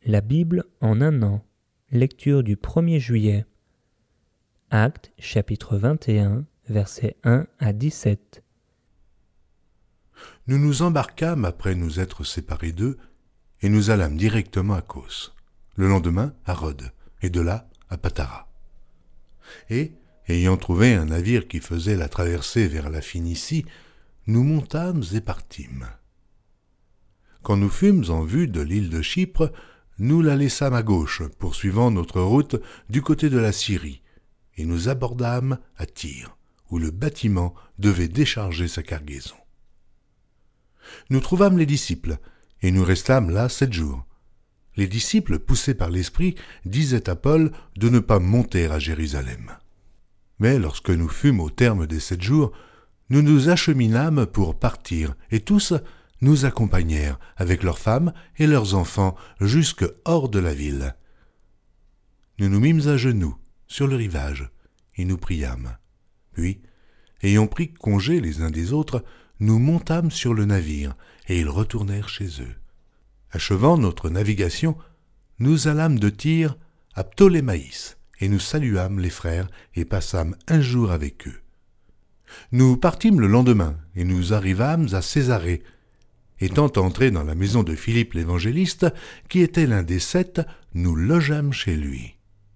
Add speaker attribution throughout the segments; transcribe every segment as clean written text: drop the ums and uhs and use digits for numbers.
Speaker 1: La Bible en un an. Lecture du 1er juillet. Actes chapitre 21, versets 1 à 17.
Speaker 2: Nous nous embarquâmes après nous être séparés d'eux, et nous allâmes directement à Cos, le lendemain à Rhodes, et de là à Patara. Et, ayant trouvé un navire qui faisait la traversée vers la Phénicie, nous montâmes et partîmes. Quand nous fûmes en vue de l'île de Chypre, nous la laissâmes à gauche, poursuivant notre route du côté de la Syrie, et nous abordâmes à Tyr, où le bâtiment devait décharger sa cargaison. Nous trouvâmes les disciples, et nous restâmes là 7 jours. Les disciples, poussés par l'Esprit, disaient à Paul de ne pas monter à Jérusalem. Mais lorsque nous fûmes au terme des 7 jours, nous nous acheminâmes pour partir, et tous nous accompagnèrent avec leurs femmes et leurs enfants jusque hors de la ville. Nous nous mîmes à genoux sur le rivage, et nous priâmes. Puis, ayant pris congé les uns des autres, nous montâmes sur le navire, et ils retournèrent chez eux. Achevant notre navigation, nous allâmes de Tyr à Ptolémaïs, et nous saluâmes les frères, et passâmes un jour avec eux. Nous partîmes le lendemain, et nous arrivâmes à Césarée. Étant entrés dans la maison de Philippe l'évangéliste, qui était l'un des 7, nous logeâmes chez lui.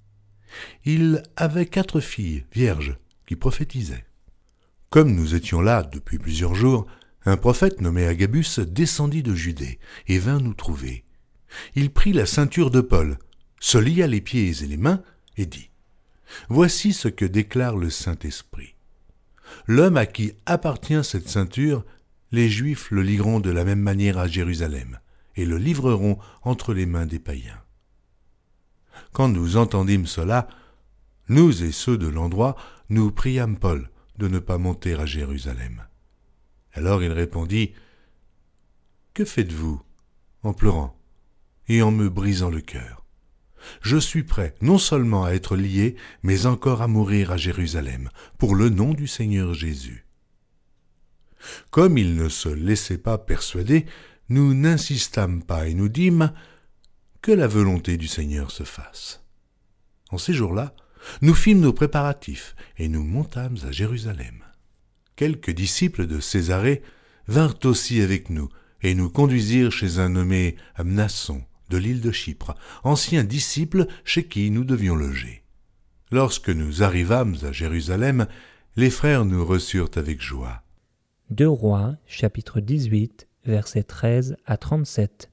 Speaker 2: Il avait 4 filles vierges qui prophétisaient. Comme nous étions là depuis plusieurs jours, un prophète nommé Agabus descendit de Judée et vint nous trouver. Il prit la ceinture de Paul, se lia les pieds et les mains et dit « Voici ce que déclare le Saint-Esprit. L'homme à qui appartient cette ceinture, les Juifs le lieront de la même manière à Jérusalem et le livreront entre les mains des païens. » Quand nous entendîmes cela, nous et ceux de l'endroit, nous priâmes Paul de ne pas monter à Jérusalem. Alors il répondit « Que faites-vous en pleurant et en me brisant le cœur? Je suis prêt non seulement à être lié, mais encore à mourir à Jérusalem, pour le nom du Seigneur Jésus. » Comme il ne se laissait pas persuader, nous n'insistâmes pas et nous dîmes « Que la volonté du Seigneur se fasse. » En ces jours-là, nous fîmes nos préparatifs et nous montâmes à Jérusalem. Quelques disciples de Césarée vinrent aussi avec nous et nous conduisirent chez un nommé Mnason de l'île de Chypre, ancien disciple chez qui nous devions loger. Lorsque nous arrivâmes à Jérusalem, les frères nous reçurent avec joie.
Speaker 1: 2 Rois, chapitre 18, versets 13 à 37.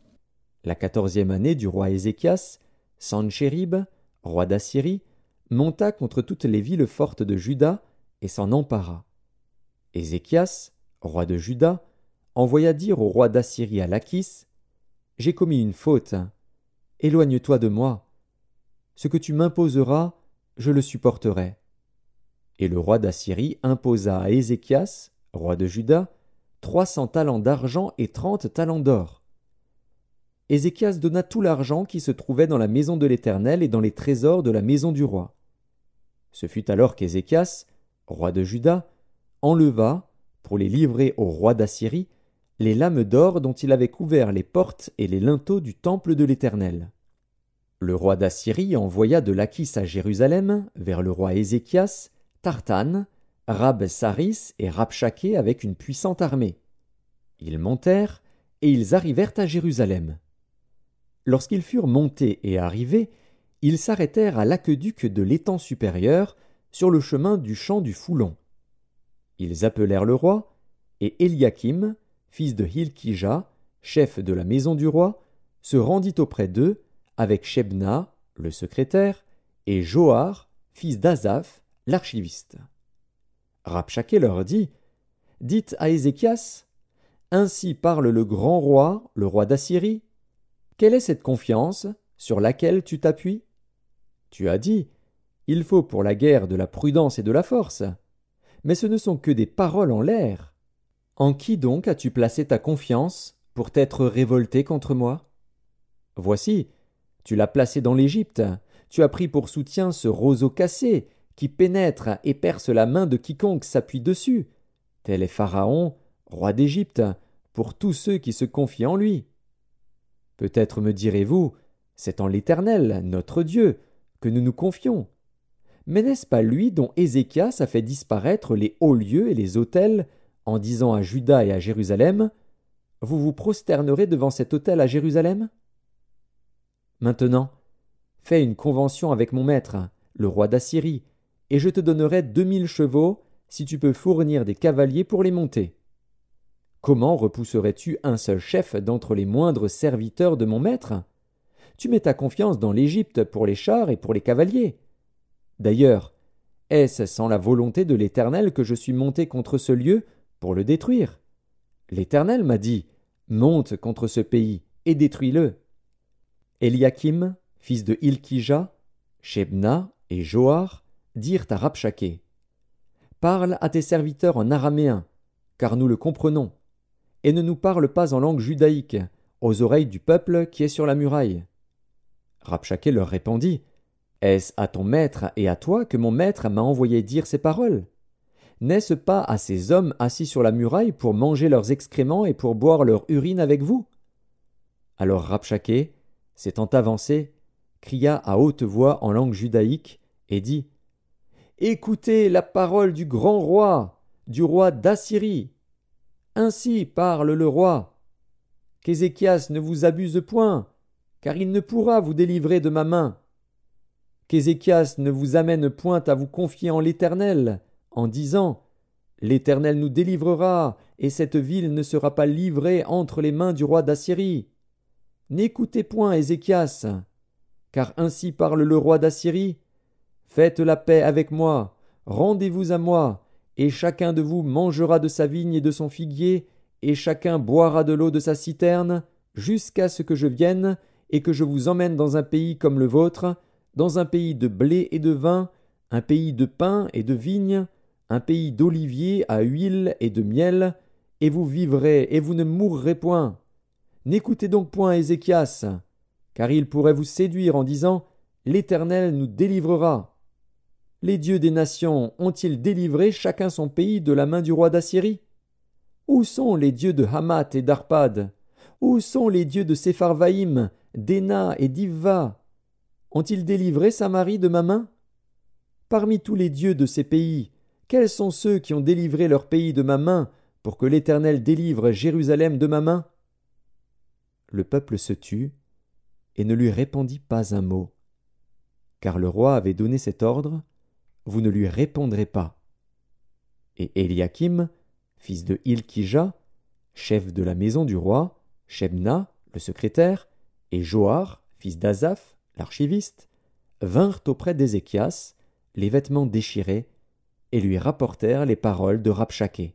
Speaker 3: La 14e année du roi Ézéchias, Sanchérib, roi d'Assyrie, monta contre toutes les villes fortes de Juda et s'en empara. Ézéchias, roi de Juda, envoya dire au roi d'Assyrie à Lachis : « J'ai commis une faute. Éloigne-toi de moi. Ce que tu m'imposeras, je le supporterai. » Et le roi d'Assyrie imposa à Ézéchias, roi de Juda, 300 talents d'argent et 30 talents d'or. Ézéchias donna tout l'argent qui se trouvait dans la maison de l'Éternel et dans les trésors de la maison du roi. Ce fut alors qu'Ézéchias, roi de Juda, enleva, pour les livrer au roi d'Assyrie, les lames d'or dont il avait couvert les portes et les linteaux du temple de l'Éternel. Le roi d'Assyrie envoya de Lachis à Jérusalem, vers le roi Ézéchias, Tartan, Rabsaris et Rabshaké avec une puissante armée. Ils montèrent et ils arrivèrent à Jérusalem. Lorsqu'ils furent montés et arrivés, ils s'arrêtèrent à l'aqueduc de l'étang supérieur, sur le chemin du champ du Foulon. Ils appelèrent le roi, et Éliakim, fils de Hilkija, chef de la maison du roi, se rendit auprès d'eux, avec Shebna, le secrétaire, et Joar, fils d'Azaph, l'archiviste. Rabshaké leur dit : « Dites à Ézéchias, ainsi parle le grand roi, le roi d'Assyrie. Quelle est cette confiance sur laquelle tu t'appuies ? Tu as dit : il faut pour la guerre de la prudence et de la force. Mais ce ne sont que des paroles en l'air. En qui donc as-tu placé ta confiance pour t'être révolté contre moi ? Voici, tu l'as placé dans l'Égypte. Tu as pris pour soutien ce roseau cassé qui pénètre et perce la main de quiconque s'appuie dessus. Tel est Pharaon, roi d'Égypte, pour tous ceux qui se confient en lui. Peut-être me direz-vous : c'est en l'Éternel, notre Dieu, que nous nous confions. Mais n'est-ce pas lui dont Ézéchias a fait disparaître les hauts lieux et les autels, en disant à Juda et à Jérusalem, « Vous vous prosternerez devant cet autel à Jérusalem ?» Maintenant, fais une convention avec mon maître, le roi d'Assyrie, et je te donnerai 2000 chevaux, si tu peux fournir des cavaliers pour les monter. Comment repousserais-tu un seul chef d'entre les moindres serviteurs de mon maître? Tu mets ta confiance dans l'Égypte pour les chars et pour les cavaliers. D'ailleurs, est-ce sans la volonté de l'Éternel que je suis monté contre ce lieu pour le détruire? L'Éternel m'a dit, monte contre ce pays et détruis-le. Éliakim, fils de Hilkija, Shebna et Joar dirent à Rabshakeh, parle à tes serviteurs en araméen, car nous le comprenons, et ne nous parle pas en langue judaïque, aux oreilles du peuple qui est sur la muraille. Rabshakeh leur répondit, est-ce à ton maître et à toi que mon maître m'a envoyé dire ces paroles? N'est-ce pas à ces hommes assis sur la muraille pour manger leurs excréments et pour boire leur urine avec vous? Alors Rabshakeh, s'étant avancé, cria à haute voix en langue judaïque et dit, écoutez la parole du grand roi, du roi d'Assyrie. Ainsi parle le roi. Qu'Ézéchias ne vous abuse point, car il ne pourra vous délivrer de ma main. Qu'Ézéchias ne vous amène point à vous confier en l'Éternel, en disant, l'Éternel nous délivrera, et cette ville ne sera pas livrée entre les mains du roi d'Assyrie. N'écoutez point Ézéchias, car ainsi parle le roi d'Assyrie. Faites la paix avec moi, rendez-vous à moi, et chacun de vous mangera de sa vigne et de son figuier, et chacun boira de l'eau de sa citerne, jusqu'à ce que je vienne, et que je vous emmène dans un pays comme le vôtre, dans un pays de blé et de vin, un pays de pain et de vigne, un pays d'oliviers à huile et de miel, et vous vivrez et vous ne mourrez point. N'écoutez donc point Ézéchias, car il pourrait vous séduire en disant, l'Éternel nous délivrera. Les dieux des nations ont-ils délivré chacun son pays de la main du roi d'Assyrie? Où sont les dieux de Hamath et d'Arpad? Où sont les dieux de Sepharvaïm, d'Héna et d'Ivva? Ont-ils délivré Samarie de ma main? Parmi tous les dieux de ces pays, quels sont ceux qui ont délivré leur pays de ma main pour que l'Éternel délivre Jérusalem de ma main? Le peuple se tut et ne lui répondit pas un mot, car le roi avait donné cet ordre, vous ne lui répondrez pas. Et Éliakim, fils de Hilkija, chef de la maison du roi, Shebna, le secrétaire, et Joar, fils d'Azaph, l'archiviste, vinrent auprès d'Ézéchias, les vêtements déchirés, et lui rapportèrent les paroles de Rabshakeh.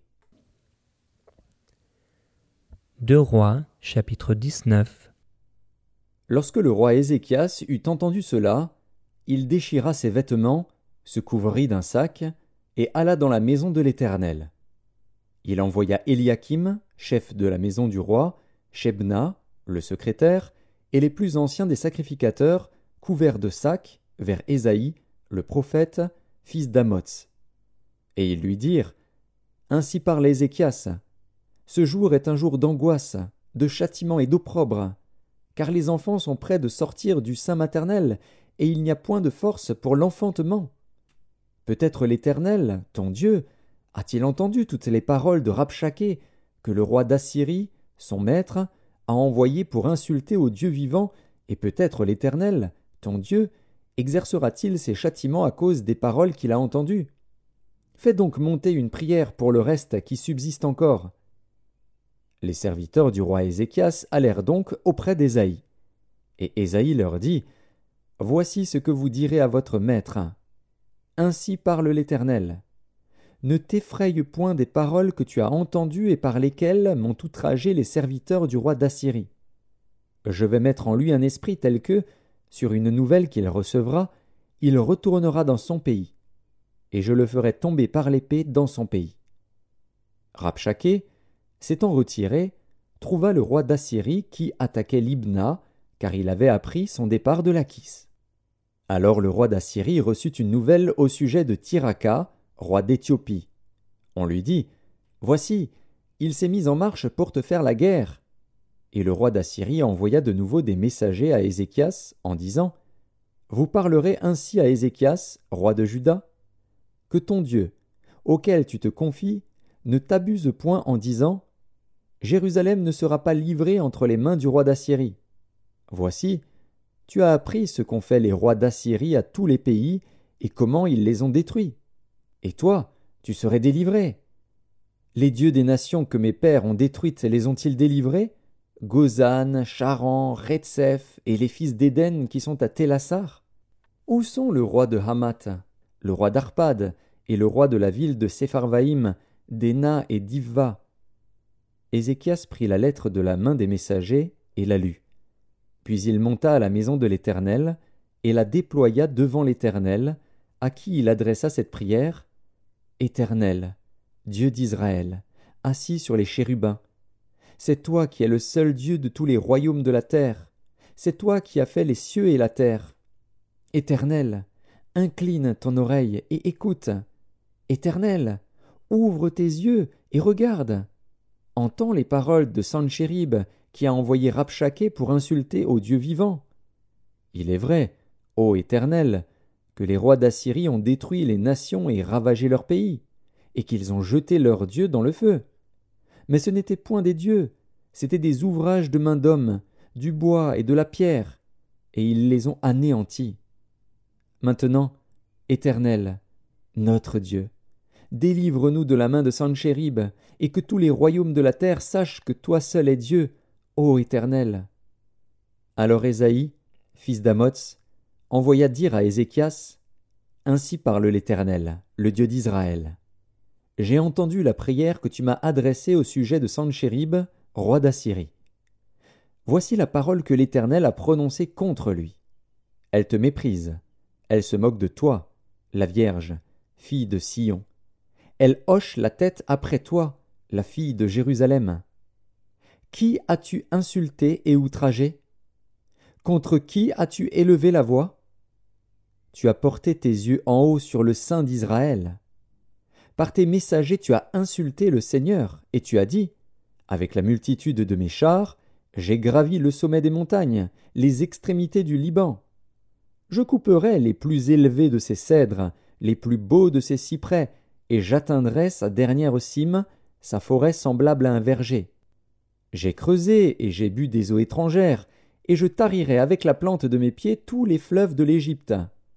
Speaker 1: 2 Rois, chapitre 19.
Speaker 3: Lorsque le roi Ézéchias eut entendu cela, il déchira ses vêtements, se couvrit d'un sac, et alla dans la maison de l'Éternel. Il envoya Éliakim, chef de la maison du roi, Shebna, le secrétaire, et les plus anciens des sacrificateurs, couverts de sacs, vers Ésaïe, le prophète, fils d'Amoz. Et ils lui dirent, ainsi parle Ézéchias, ce jour est un jour d'angoisse, de châtiment et d'opprobre, car les enfants sont près de sortir du sein maternel, et il n'y a point de force pour l'enfantement. Peut-être l'Éternel, ton Dieu, a-t-il entendu toutes les paroles de Rabshakeh que le roi d'Assyrie, son maître, a envoyé pour insulter au Dieu vivant, et peut-être l'Éternel, ton Dieu, exercera-t-il ses châtiments à cause des paroles qu'il a entendues? Fais donc monter une prière pour le reste qui subsiste encore. Les serviteurs du roi Ézéchias allèrent donc auprès d'Ésaïe. Et Ésaïe leur dit, « Voici ce que vous direz à votre maître. Ainsi parle l'Éternel. Ne t'effraie point des paroles que tu as entendues et par lesquelles m'ont outragé les serviteurs du roi d'Assyrie. Je vais mettre en lui un esprit tel que, sur une nouvelle qu'il recevra, il retournera dans son pays, et je le ferai tomber par l'épée dans son pays. » Rabshakeh, s'étant retiré, trouva le roi d'Assyrie qui attaquait Libna, car il avait appris son départ de Lachis. Alors le roi d'Assyrie reçut une nouvelle au sujet de Tiraka, roi d'Éthiopie. On lui dit, « Voici, il s'est mis en marche pour te faire la guerre. » Et le roi d'Assyrie envoya de nouveau des messagers à Ézéchias en disant : Vous parlerez ainsi à Ézéchias, roi de Juda, que ton Dieu, auquel tu te confies, ne t'abuse point en disant : Jérusalem ne sera pas livrée entre les mains du roi d'Assyrie. Voici, tu as appris ce qu'ont fait les rois d'Assyrie à tous les pays et comment ils les ont détruits. Et toi, tu serais délivré. Les dieux des nations que mes pères ont détruites les ont-ils délivrés ? Gozan, Charan, Retsef et les fils d'Éden qui sont à Télassar ? Où sont le roi de Hamath, le roi d'Arpad et le roi de la ville de Sepharvaïm, d'Ena et d'Ivva ? Ézéchias prit la lettre de la main des messagers et la lut. Puis il monta à la maison de l'Éternel et la déploya devant l'Éternel, à qui il adressa cette prière : Éternel, Dieu d'Israël, assis sur les chérubins, c'est toi qui es le seul Dieu de tous les royaumes de la terre, c'est toi qui as fait les cieux et la terre. Éternel, incline ton oreille et écoute. Éternel, ouvre tes yeux et regarde. Entends les paroles de Sanchérib qui a envoyé Rabshaké pour insulter au Dieu vivant. Il est vrai, ô Éternel, que les rois d'Assyrie ont détruit les nations et ravagé leur pays, et qu'ils ont jeté leurs dieux dans le feu. Mais ce n'étaient point des dieux, c'étaient des ouvrages de main d'homme, du bois et de la pierre, et ils les ont anéantis. Maintenant, Éternel, notre Dieu, délivre-nous de la main de Sanchérib, et que tous les royaumes de la terre sachent que toi seul es Dieu, ô Éternel. Alors Ésaïe, fils d'Amoz, envoya dire à Ézéchias : Ainsi parle l'Éternel, le Dieu d'Israël. J'ai entendu la prière que tu m'as adressée au sujet de Sanchérib, roi d'Assyrie. Voici la parole que l'Éternel a prononcée contre lui. Elle te méprise, elle se moque de toi, la Vierge, fille de Sion. Elle hoche la tête après toi, la fille de Jérusalem. Qui as-tu insulté et outragé ? Contre qui as-tu élevé la voix ? Tu as porté tes yeux en haut sur le sein d'Israël. Par tes messagers tu as insulté le Seigneur, et tu as dit : Avec la multitude de mes chars, j'ai gravi le sommet des montagnes, les extrémités du Liban. Je couperai les plus élevés de ses cèdres, les plus beaux de ses cyprès, et j'atteindrai sa dernière cime, sa forêt semblable à un verger. J'ai creusé et j'ai bu des eaux étrangères, et je tarirai avec la plante de mes pieds tous les fleuves de l'Égypte.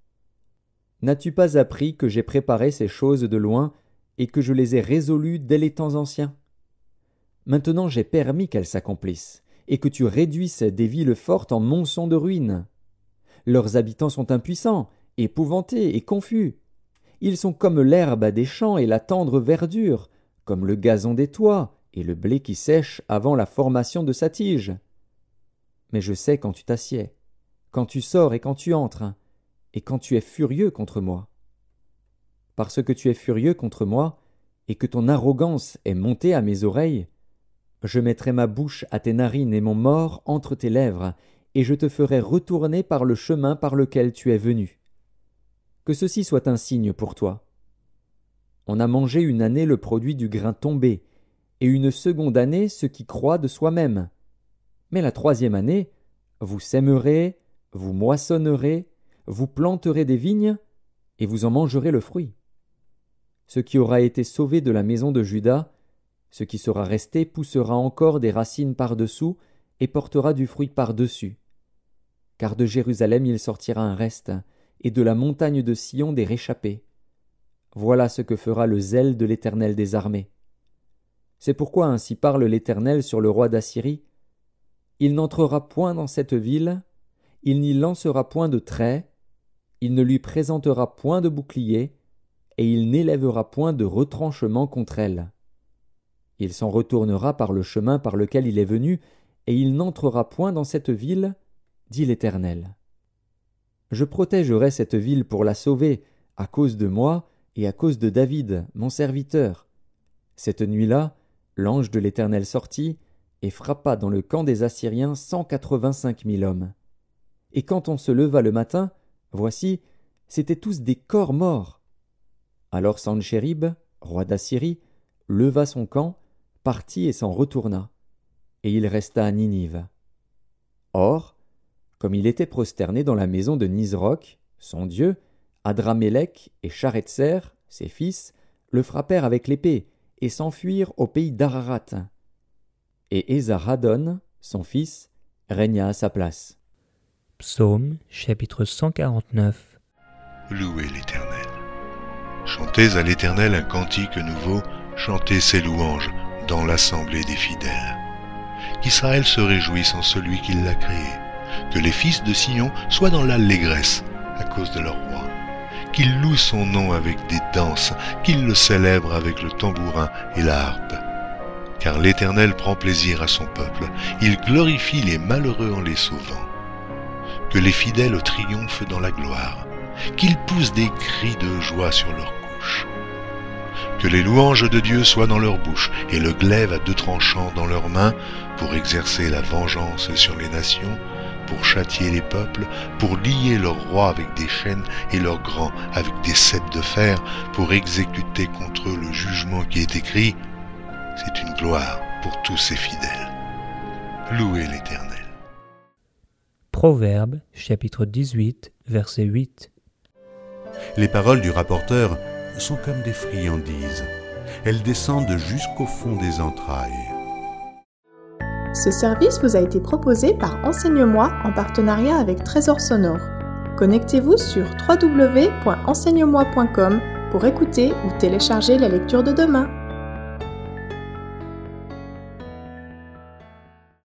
Speaker 3: N'as-tu pas appris que j'ai préparé ces choses de loin, et que je les ai résolues dès les temps anciens ? Maintenant j'ai permis qu'elles s'accomplissent, et que tu réduises des villes fortes en monceaux de ruines. Leurs habitants sont impuissants, épouvantés et confus. Ils sont comme l'herbe des champs et la tendre verdure, comme le gazon des toits et le blé qui sèche avant la formation de sa tige. Mais je sais quand tu t'assieds, quand tu sors et quand tu entres, et quand tu es furieux contre moi. Parce que tu es furieux contre moi, et que ton arrogance est montée à mes oreilles, je mettrai ma bouche à tes narines et mon mors entre tes lèvres, et je te ferai retourner par le chemin par lequel tu es venu. Que ceci soit un signe pour toi. On a mangé une année le produit du grain tombé, et une seconde année ce qui croît de soi-même. Mais la troisième année, vous sèmerez, vous moissonnerez, vous planterez des vignes, et vous en mangerez le fruit. Ce qui aura été sauvé de la maison de Juda, ce qui sera resté poussera encore des racines par-dessous et portera du fruit par-dessus. Car de Jérusalem il sortira un reste, et de la montagne de Sion des réchappés. Voilà ce que fera le zèle de l'Éternel des armées. C'est pourquoi ainsi parle l'Éternel sur le roi d'Assyrie. Il n'entrera point dans cette ville, il n'y lancera point de trait, il ne lui présentera point de bouclier, et il n'élèvera point de retranchement contre elle. Il s'en retournera par le chemin par lequel il est venu, et il n'entrera point dans cette ville, dit l'Éternel. Je protégerai cette ville pour la sauver, à cause de moi et à cause de David, mon serviteur. Cette nuit-là, l'ange de l'Éternel sortit et frappa dans le camp des Assyriens 185 000 hommes. Et quand on se leva le matin, voici, c'étaient tous des corps morts. Alors Sanchérib, roi d'Assyrie, leva son camp, partit et s'en retourna. et il resta à Ninive. Or, comme il était prosterné dans la maison de Nisroch, son dieu, Adramélec et Charetser, ses fils, le frappèrent avec l'épée et s'enfuirent au pays d'Ararat. Et Esarhaddon, son fils, régna à sa place.
Speaker 1: Psaume chapitre 149.
Speaker 2: Louez l'Éternel. Chantez à l'Éternel un cantique nouveau, chantez ses louanges dans l'assemblée des fidèles. Qu'Israël se réjouisse en celui qui l'a créé, que les fils de Sion soient dans l'allégresse à cause de leur roi, qu'ils louent son nom avec des danses, qu'ils le célèbrent avec le tambourin et la harpe. Car l'Éternel prend plaisir à son peuple, il glorifie les malheureux en les sauvant. Que les fidèles triomphent dans la gloire, qu'ils poussent des cris de joie sur leurs couches. Que les louanges de Dieu soient dans leur bouche et le glaive à deux tranchants dans leurs mains pour exercer la vengeance sur les nations, pour châtier les peuples, pour lier leurs rois avec des chaînes et leurs grands avec des cèpes de fer, pour exécuter contre eux le jugement qui est écrit. C'est une gloire pour tous ses fidèles. Louez l'Éternel.
Speaker 1: Proverbes chapitre 18, verset 8.
Speaker 2: Les paroles du rapporteur sont comme des friandises. Elles descendent jusqu'au fond des entrailles.
Speaker 4: Ce service vous a été proposé par Enseigne-moi en partenariat avec Trésor Sonore. Connectez-vous sur www.enseigne-moi.com pour écouter ou télécharger la lecture de demain.